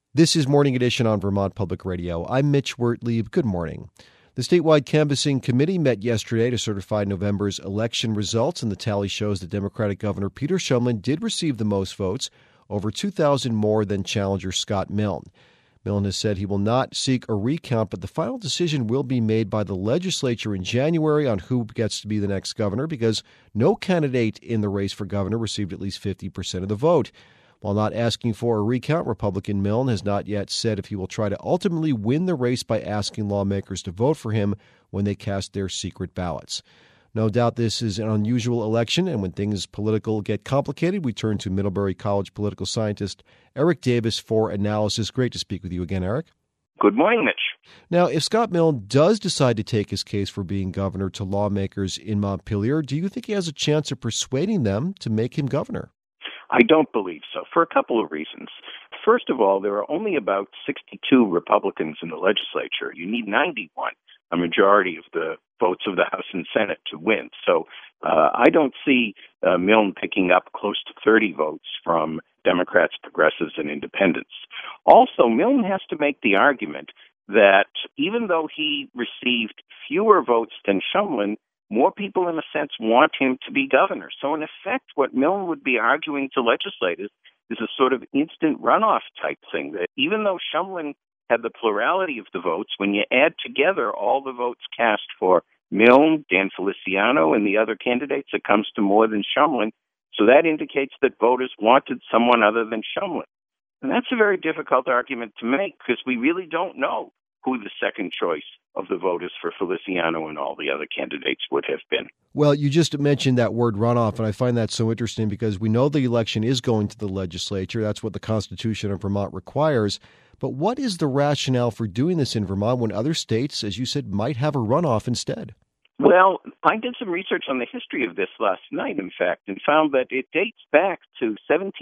This is Morning Edition on Vermont Public Radio. I'm Mitch Wertlieb. Good morning. The statewide canvassing committee met yesterday to certify November's election results, and the tally shows that Democratic Governor Peter Shumlin did receive the most votes, over 2,000 more than challenger Scott Milne. Milne has said he will not seek a recount, but the final decision will be made by the legislature in January on who gets to be the next governor, because no candidate in the race for governor received at least 50% of the vote. While not asking for a recount, Republican Milne has not yet said if he will try to ultimately win the race by asking lawmakers to vote for him when they cast their secret ballots. No doubt this is an unusual election, and when things political get complicated, we turn to Middlebury College political scientist Eric Davis for analysis. Great to speak with you again, Eric. Good morning, Mitch. Now, if Scott Milne does decide to take his case for being governor to lawmakers in Montpelier, do you think he has a chance of persuading them to make him governor? I don't believe so, for a couple of reasons. First of all, there are only about 62 Republicans in the legislature. You need 91, a majority of the votes of the House and Senate, to win. So I don't see Milne picking up close to 30 votes from Democrats, progressives, and independents. Also, Milne has to make the argument that even though he received fewer votes than Shumlin, more people, in a sense, want him to be governor. So, in effect, what Milne would be arguing to legislators is a sort of instant runoff type thing, that even though Shumlin had the plurality of the votes, when you add together all the votes cast for Milne, Dan Feliciano, and the other candidates, it comes to more than Shumlin. So that indicates that voters wanted someone other than Shumlin. And that's a very difficult argument to make, because we really don't know who the second choice of the voters for Feliciano and all the other candidates would have been. Well, you just mentioned that word runoff, and I find that so interesting because we know the election is going to the legislature. That's what the Constitution of Vermont requires. But what is the rationale for doing this in Vermont when other states, as you said, might have a runoff instead? Well, I did some research on the history of this last night, in fact, and found that it dates back to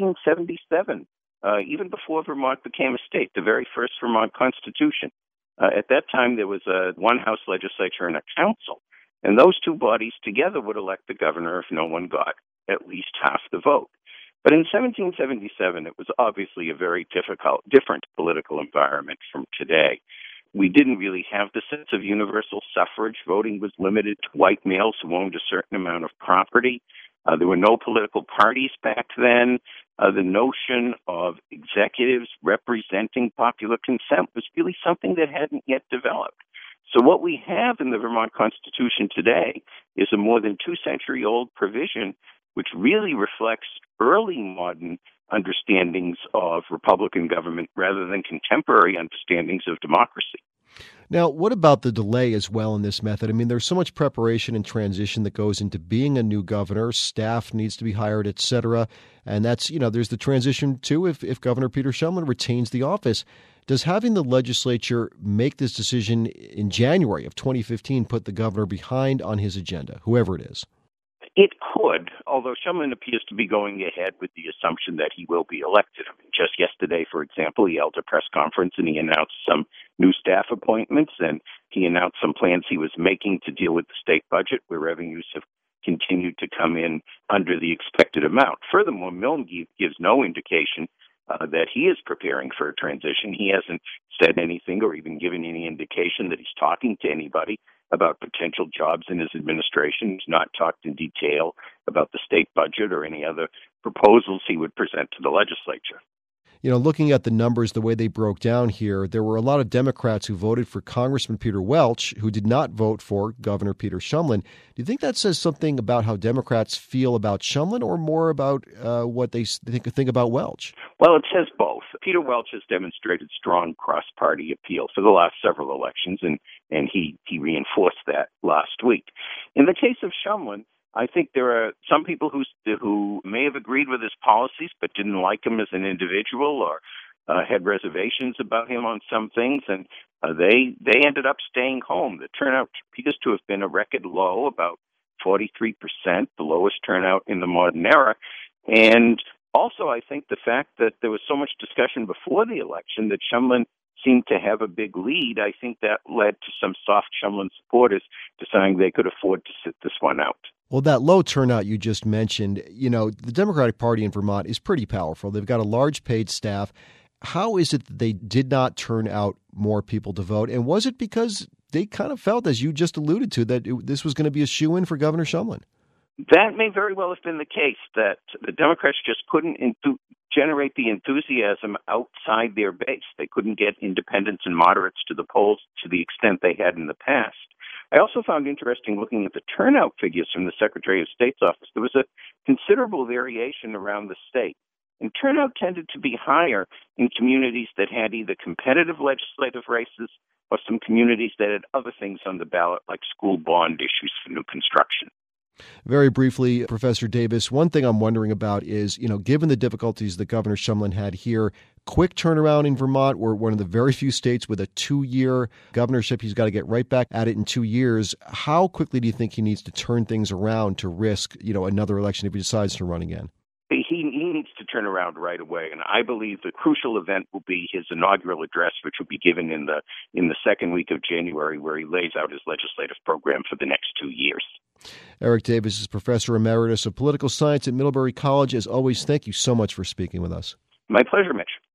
1777, even before Vermont became a state, the very first Vermont Constitution. At that time, there was one House legislature and a council, and those two bodies together would elect the governor if no one got at least half the vote. But in 1777, it was obviously a very different political environment from today. We didn't really have the sense of universal suffrage. Voting was limited to white males who owned a certain amount of property. There were no political parties back then. The notion of executives representing popular consent was really something that hadn't yet developed. So what we have in the Vermont Constitution today is a more than 2-century-old provision which really reflects early modern understandings of Republican government rather than contemporary understandings of democracy. Now, what about the delay as well in this method? I mean, there's so much preparation and transition that goes into being a new governor. Staff needs to be hired, et cetera. And that's, there's the transition, too, if Governor Peter Shumlin retains the office. Does having the legislature make this decision in January of 2015 put the governor behind on his agenda, whoever it is? It could, although Shumlin appears to be going ahead with the assumption that he will be elected. I mean, just yesterday, for example, he held a press conference and he announced some new staff appointments, and he announced some plans he was making to deal with the state budget, where revenues have continued to come in under the expected amount. Furthermore, Milne gives no indication that he is preparing for a transition. He hasn't said anything or even given any indication that he's talking to anybody about potential jobs in his administration. He's not talked in detail about the state budget or any other proposals he would present to the legislature. Looking at the numbers, the way they broke down here, there were a lot of Democrats who voted for Congressman Peter Welch who did not vote for Governor Peter Shumlin. Do you think that says something about how Democrats feel about Shumlin or more about what they think about Welch? Well, it says both. Peter Welch has demonstrated strong cross-party appeal for the last several elections, and he reinforced that last week. In the case of Shumlin, I think there are some people who may have agreed with his policies but didn't like him as an individual or had reservations about him on some things, and they ended up staying home. The turnout appears to have been a record low, about 43%, the lowest turnout in the modern era. And also, I think the fact that there was so much discussion before the election that Shumlin seemed to have a big lead, I think that led to some soft Shumlin supporters deciding they could afford to sit this one out. Well, that low turnout you just mentioned, the Democratic Party in Vermont is pretty powerful. They've got a large paid staff, How is it that they did not turn out more people to vote? And was it because they kind of felt, as you just alluded to, that this was going to be a shoo-in for Governor Shumlin? That may very well have been the case, that the Democrats just couldn't generate the enthusiasm outside their base. They couldn't get independents and moderates to the polls to the extent they had in the past. I also found interesting looking at the turnout figures from the Secretary of State's office. There was a considerable variation around the state. And turnout tended to be higher in communities that had either competitive legislative races or some communities that had other things on the ballot, like school bond issues for new construction. Very briefly, Professor Davis, one thing I'm wondering about is, given the difficulties that Governor Shumlin had here, quick turnaround in Vermont. We're one of the very few states with a 2-year governorship. He's got to get right back at it in 2 years. How quickly do you think he needs to turn things around to risk, another election if he decides to run again? He needs to turn around right away, and I believe the crucial event will be his inaugural address, which will be given in the second week of January, where he lays out his legislative program for the next 2 years. Eric Davis is Professor Emeritus of Political Science at Middlebury College. As always, thank you so much for speaking with us. My pleasure, Mitch.